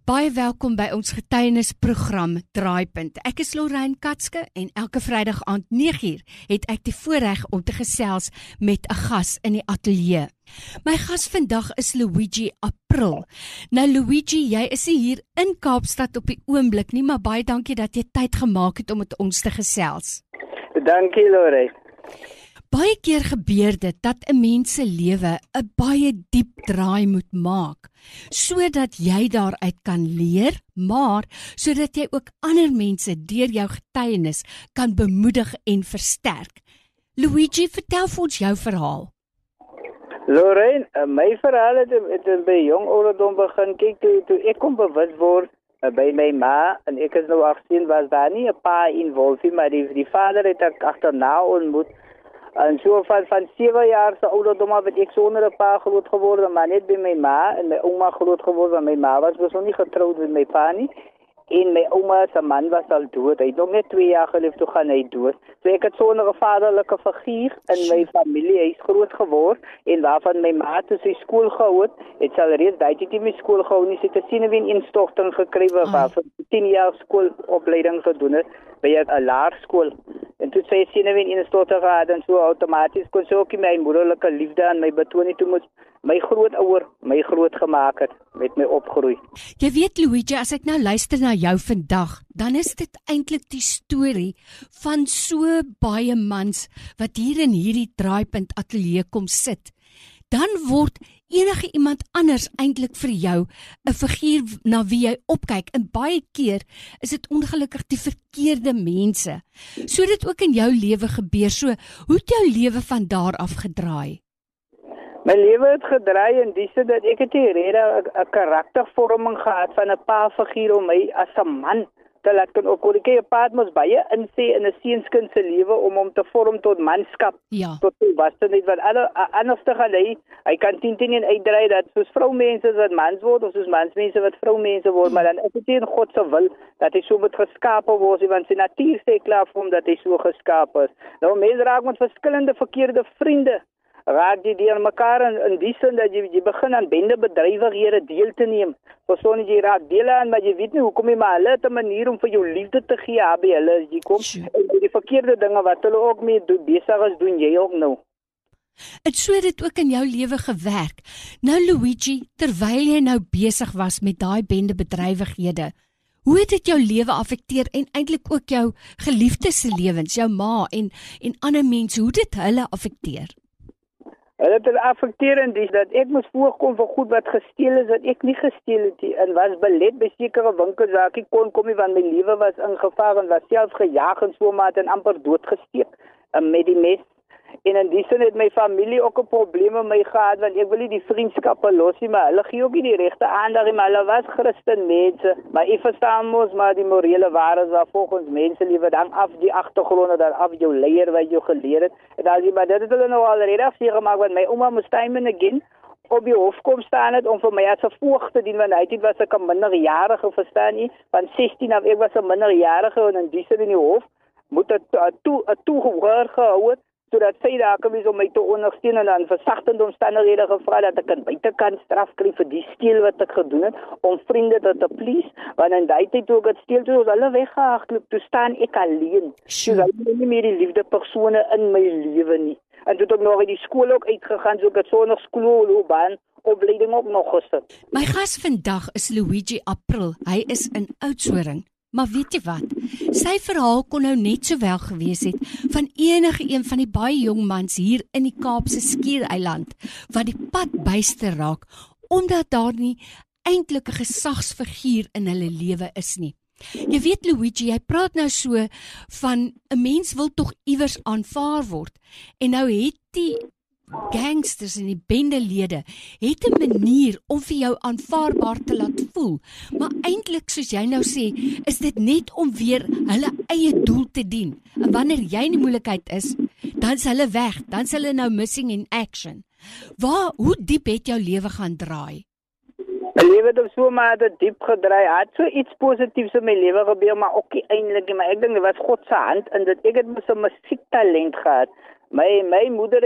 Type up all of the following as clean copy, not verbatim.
Baie welkom by ons getuienisprogram Draaipunt. Ek is Lorraine Katske en elke Vrydag aand 9uur het ek die voorreg om te gesels met 'n gas in die ateljee. My gas vandag is Luigi April. Nou Luigi, jy is hier in Kaapstad op die oomblik nie, maar baie dankie dat jy tyd gemaak het om met ons te gesels. Dankie Lorraine. Baie keer gebeur dit dat 'n mens se lewe 'n baie diep draai moet maak, sodat jy daaruit kan leer, maar sodat jy ook ander mense deur jou getuienis kan bemoedig en versterk. Luigi, vertel vir ons jou verhaal. Lorraine, my verhaal het by jong ouderdom begin. Kyk, toe ek kon bewus word by my ma, en ek is nou 18, was daar nie 'n pa involved, maar die vader het ek agterna ontmoet. En so van 7 jaar se ouderdom af het ek sonder 'n pa groot geworden, maar net by my ma en my ouma groot geworden. My ma was nog nie getroud met my pa nie. En my ouma se man was al dood. Hy het nog net 2 jaar geleef toe gaan hy dood. So ek het sonder 'n vaderlike figuur in my familie. Hy is groot geword en waarvan my ma toe sy skool gehou het sy al reeds daai tyd nie skool gehou nie. Sy het 'n senuwee-instorting gekry waarvan 10 jaar skoolopleiding gedoen het by 'n laerskool. En toe sy senuwee-instorting gehad en so outomaties kon sy ook my moederlike liefde aan my betoon het, toe moet my grootouer my groot gemaak het, met my opgroei. Jy weet Luigi, as ek nou luister na jou vandag, dan is dit eintlik die storie van so baie mans wat hier in hierdie Draaipunt ateljee kom sit. Dan word enige iemand anders eintlik vir jou 'n figuur na wie jy opkyk, en baie keer is dit ongelukkig die verkeerde mense. So dit ook in jou lewe gebeur. So, hoe het jou lewe van daar af gedraai? My lewe het gedraai in die sin dat ek het hier 'n karaktervorming gehad van 'n pa figuur om my as 'n man te laat kan opgroei. 'n pa mos baie insê in 'n seunskind se lewe om hom te vorm tot manskap, tot volwassenheid, wat anders te gaan hy kan 10 en uitdraai dat soos vroumense wat mans word of soos mansmense wat vroumense word, maar dan is dit in God se wil dat hy so moet geskape word, want sy natuur sê klaar vir hom dat hy so geskape is. Nou mense raak met verskillende verkeerde vriende. Raak die deur mekaar in die sin dat jy begin aan bendebedrywighede deel te neem. Persoon jy raak deel aan, maar jy weet nie hoekom jy, maar hulle het 'n manier om vir jou liefde te gee by hulle as jy kom. En die verkeerde dinge wat hulle ook mee besig is, doen jy ook nou. Het so dit ook in jou lewe gewerk. Nou Luigi, terwyl jy nou besig was met daai bendebedrywighede, hoe het dit jou lewe affekteer en eintlik ook jou geliefdes se lewens, jou ma en ander mense, hoe dit hulle affekteer? Hulle het affekteer in die dat ek moes voorkom vir goed wat gesteel is, dat ek nie gesteel het nie, en was belet by sekere winkels waar ek kon kom nie, want my lewe was in gevaar en was self gejaag en so maar en amper doodgesteek met die mes. En in die sin het my familie ook 'n probleem met my gehad, want ek wil nie die vriendskappe los nie, maar hulle gee ook nie die regte aandag, maar hulle was Christen mense, maar ek verstaan mos maar die morele waardes waar volgens mense lewe dan af die agtergronde, dan af jou leier wat jou geleer het. En as jy maar dit het hulle nou alreeds afgemaak, want my ouma moes time and again op die hof kom staan het om vir my as 'n voog te dien, want hy was ek 'n minderjarige, verstaan nie, van 16 af ek was 'n minderjarige, en in die sin in die hof moet 'n toegehoor gehou het, sodat sy daar kan wees om my te ondersteun, en dan versagtende omstandighede gevra dat ek aan buitekant straf kry vir die steel wat ek gedoen het, om vriende te please, want in die tyd toe ek het steel, toe hulle weggehardloop, toe staan ek alleen. So hulle het nie meer die liefde persone in my lewe nie. En toe het ek nog uit die skool ook uitgegaan, so ek het sonder skoolloopbaan opleiding ook nog gesit. My gas vandag is Luigi April. Hy is in Oudtshoorn. Maar weet jy wat? Sy verhaal kon nou net sowel gewees het van enige een van die baie jong mans hier in die Kaapse Skiereiland wat die pad byster raak omdat daar nie eintlik 'n gesagsfiguur in hulle lewe is nie. Jy weet Luigi, jy praat nou so van 'n mens wil tog iewers aanvaar word, en nou het die gangsters en die bendelede het 'n manier om vir jou aanvaarbaar te laat voel, maar eintlik soos jy nou sê, is dit net om weer hulle eie doel te dien. En wanneer jy in die moeilikheid is, dan is hulle weg, dan is hulle nou missing in action. Hoe diep het jou lewe gaan draai? My lewe het so maar diep gedraai. Het so iets positiefs in my lewe gebeur, maar ook nie eintlik nie. Maar ek dink dit was God se hand in dit. Ek het mos 'n musiektalent gehad. My moeder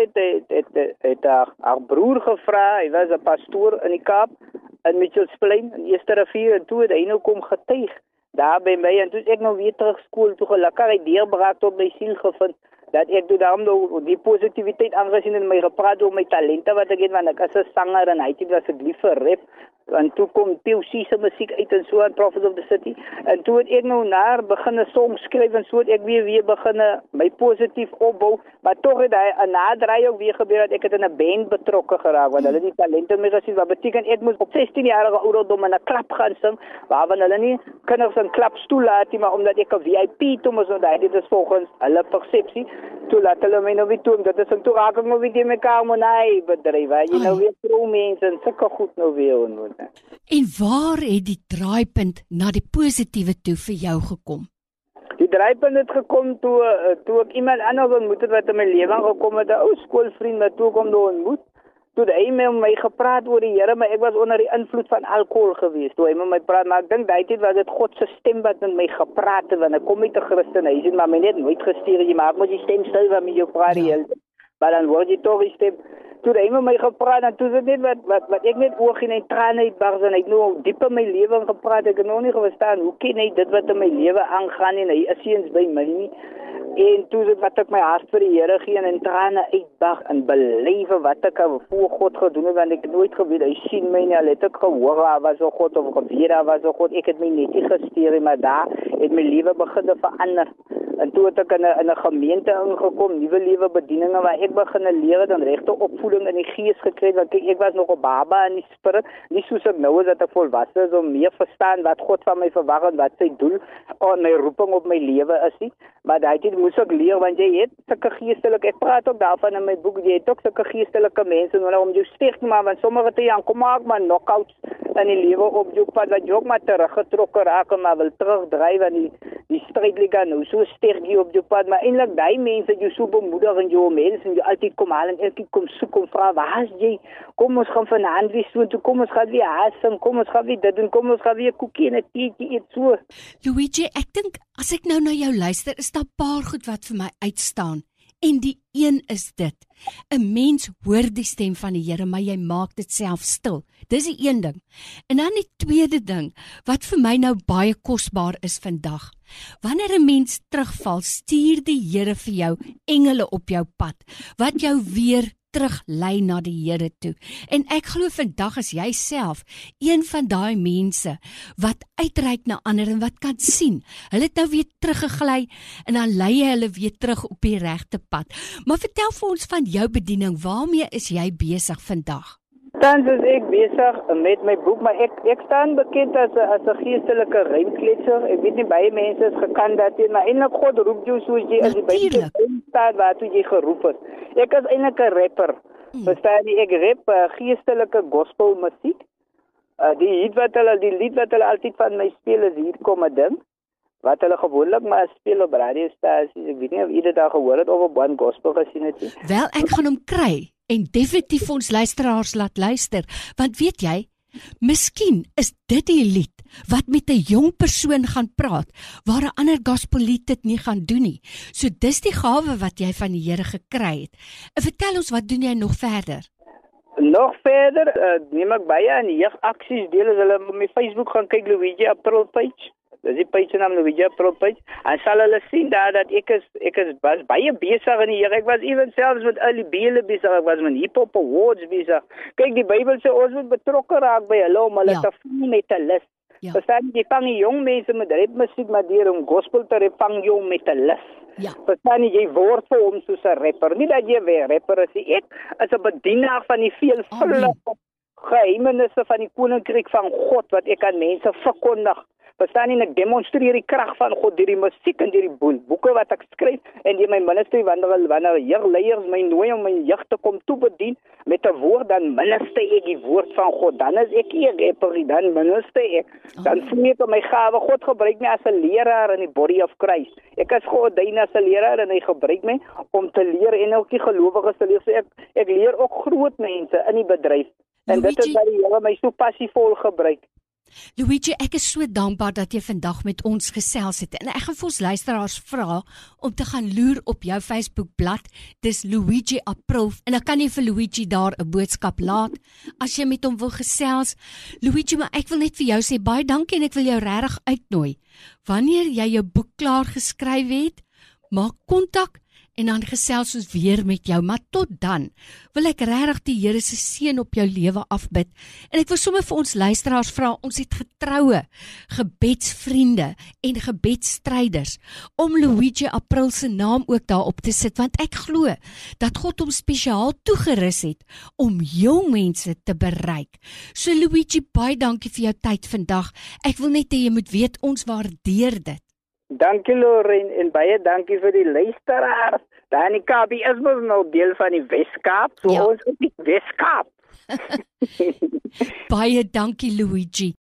het haar broer gevra, hy was 'n pastoor in die Kaap, in Mitchells Plain, in Eerste Rivier, en toe het hy nou kom getuig, daar by my, en toe ek nou weer terug skool toe gelukkig, hy deurbraak tot my siel gevind, dat ek toe daarom nou die positiviteit aangesien in my gepraat oor my talente wat ek het, want ek is 'n sanger en hy het was ek lief vir rap, en toe kom POC se musiek uit en so aan Prophets of the City, en toe het ek nou naar begin 'n song skryf en so het ek weer begin my positief opbou, maar tog het hy 'n naderdraai ook weer gebeur dat ek het in 'n band betrokke geraak, want hulle die talente my gesien, wat beteken ek moes op 16-jarige ouderdom in 'n klub gaan sing, waarvan hulle nie kinders in klubs toelaat nie, maar omdat ek 'n VIP toe moes, want dit is volgens hulle persepsie, toe laat hulle my nou weer toe, dit is 'n toeraking nou weer die mekaar monai bedryf, jy nou weer mense en sulke goed nou weer ontmoet. En waar het die draaipunt na die positiewe toe vir jou gekom? Die draaipunt het gekom toe ek iemand anders ontmoet het wat in my lewe gekom het, 'n ou skoolvriend wat toe kom nou ontmoet. Toe hy met my gepraat oor die Here, maar ek was onder die invloed van alkohol geweest. Toe hy met my praat, maar ek dink daai tyd was dit God se stem wat met my gepraat het, want ek kom uit 'n Christen huis en maar my net nooit gestuur, jy maak moet die stem stil wat met jou praat die hele tyd. Maar dan word jy toch die stem. Toe hy met my gepraat en toe is dit net wat ek net oog en trane uitbars en hy het nou diep in my lewe gepraat. Ek het nog nie verstaan hoe ken hy dit wat in my lewe aangaan en hy is eens by my nie. En toe dit wat ek my hart vir die Here gee en trane uitbars en beleef wat ek voor God gedoen het, want ek het nooit geweet hy sien my nie, al het ek gehoor daar was 'n God of geweet daar was 'n God. Ek het my net nie gestuur, maar daar het my lewe begin te verander. En toe het ek in 'n gemeente ingekom, nuwe lewe bedieninge waar ek begin leer dan regte opvoeding in die gees gekry, want ek was nog 'n baba in die spirit, nie soos ek nou is dat ek volwasse is om meer verstaan wat God van my verwag en wat sy doel en my roeping op my lewe is nie. Maar daai tyd moes ek leer, want jy het sulke geestelike, ek praat ook daarvan in my boek, jy het ook sulke geestelike mense nodig om jou sterk te maak, want sommige te Jan kom maak maar knockouts in die lewe op jou pad, wat jy ook maar teruggetrokke raak en maar wil terugdryf aan die strijdliga nou, so sterk jy op jou pad, maar eintlik die mense jy so bemoedig en jou mense en jy altyd kom haal en elke kom soek om vra, waar is jy? Kom ons gaan vanaand weer so, toe kom ons gaan weer haasing, kom ons gaan weer dit en kom ons gaan weer koekie en 'n teetjie eet so. Luigi, ek dink as ek nou na jou luister, is daar 'n paar goed wat vir my uitstaan. En die een is dit. 'n Mens hoor die stem van die Here, maar jy maak dit self stil. Dis die een ding. En dan die tweede ding wat vir my nou baie kosbaar is vandag. Wanneer 'n mens terugval, stuur die Here vir jou engele op jou pad wat jou weer teruglei na die Here toe. En ek glo vandag is jy self een van daai mense wat uitreik na ander en wat kan sien. Hulle het nou weer teruggegly en dan lei jy hulle weer terug op die regte pad. Maar vertel vir ons van jou bediening. Waarmee is jy besig vandag? Tans is ek besig met my boek, maar ek staan bekend as 'n geestelike rymkletser. Ek weet nie baie mense is gekandidateer, maar eintlik God roep jou soos jy as jy by die staat waartoe jy geroep is. Ek is eintlik 'n rapper. Verstaan jy, ek rap geestelike gospel musiek. Die lied wat hulle altyd van my speel is Hier kom 'n ding. Wat hulle gewoonlik maar speel op radiostasies. Ek weet nie of jy dit al gehoor het of op One Gospel gesien het nie. Wel, ek gaan hom kry en definitief ons luisteraars laat luister, want weet jy, miskien is dit die lied wat met 'n jong persoon gaan praat, waar 'n ander gospellied dit nie gaan doen nie. So dis die gawe wat jy van die Here gekry het. En vertel ons, wat doen jy nog verder? Nog verder, neem ek baie aan jeugaksies deel, as hulle op my Facebook gaan kyk, Luigi April page. Dis die page naam Luigi April page. En sal hulle sien daar dat ek was baie besig in die Here. Ek was ewen selfs met al die bele besig, ek was met hip-hop awards besig. Kyk, die Bybel sê ons moet betrokke raak by hulle om hulle te vang met 'n lus. Ja. Verstaan jy, vang jong mense met rapmusiek, maar deur om gospel te rap, vang jong met 'n lus. Ja. Verstaan jy word vir hom soos 'n rapper. Nie dat jy weer rapper is, ek is 'n bedienaar van die veelvuldige geheimenisse van die koninkryk van God wat ek aan mense verkondig. Verstaan jy, ek demonstreer die krag van God deur die musiek en deur die boeke wat ek skryf en deur my ministry wanneer jeugleiers my nooi om my jeug te kom toebedien met 'n woord, dan minister ek die woord van God. Dan is ek nie 'n rapper, dan minister ek. Dan voel ek my gawe. God gebruik my as 'n leraar in die body of Christ. Ek is geordyn as 'n leraar en hy gebruik my om te leer en ook die gelowiges te leer. So ek leer ook groot mense in die bedryf. En dit is wat die Here my so passievol gebruik. Luigi, ek is so dankbaar dat jy vandag met ons gesels het. En ek gaan vir ons luisteraars vra om te gaan loer op jou Facebookblad. Dis Luigi April. En dan kan jy vir Luigi daar 'n boodskap laat as jy met hom wil gesels. Luigi, maar ek wil net vir jou sê baie dankie en ek wil jou regtig uitnooi. Wanneer jy jou boek klaar geskryf het, maak kontak en dan gesels ons weer met jou. Maar tot dan wil ek regtig die Here se seën op jou lewe afbid. En ek wil sommer vir ons luisteraars vra, ons het getroue gebedsvriende en gebedsstryders om Luigi April se naam ook daarop te sit, want ek glo dat God hom spesiaal toegerus het om jong mense te bereik. So Luigi, baie dankie vir jou tyd vandag. Ek wil net hê jy moet weet ons waardeer dit. Dankie Lorraine en baie dankie vir die luisteraars. Daar in die Kaap is mos nou deel van die Weskaap, so Ja. ons is die Weskaap. Baie dankie Luigi.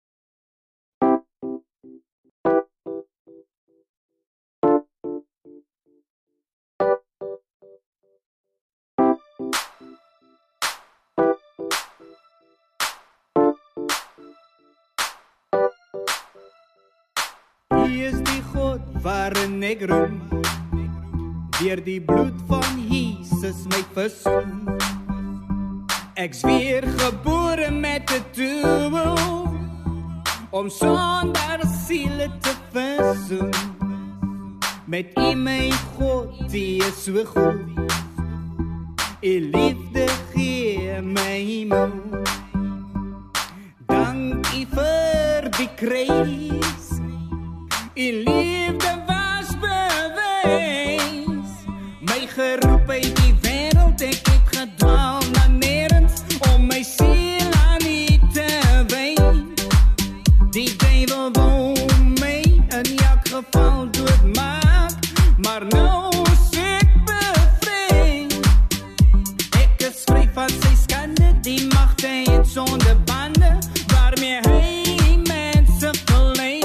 Hy is die God waarin ek roem, deur die bloed van Jesus my versoen. Ek's weer gebore met 'n doel, om sonder siele te versoen. Met U my God, die is so goed, U liefde gee my moed. Dank U vir die kruis, U liefde was bewys. My geroep uit die wêreld, ek het gedwaal na nergens om my siel aan U te wy. Die duiwel wou my in elk geval doodmaak, maar nou is ek bevry. Ek is vry van sy skande, die magte en sondebande, waarmee hy mense verlei.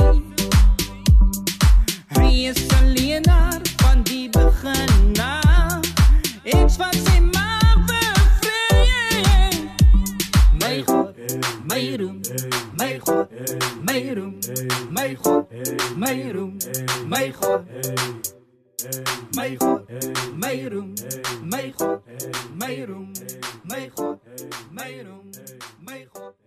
Hy is 'n leenaar van die begin af, ek's van sy mag bevry. My God, my roem, my God, my roem, my God, my roem, my God, my God, my roem, my God, my roem, my God, my roem, my God.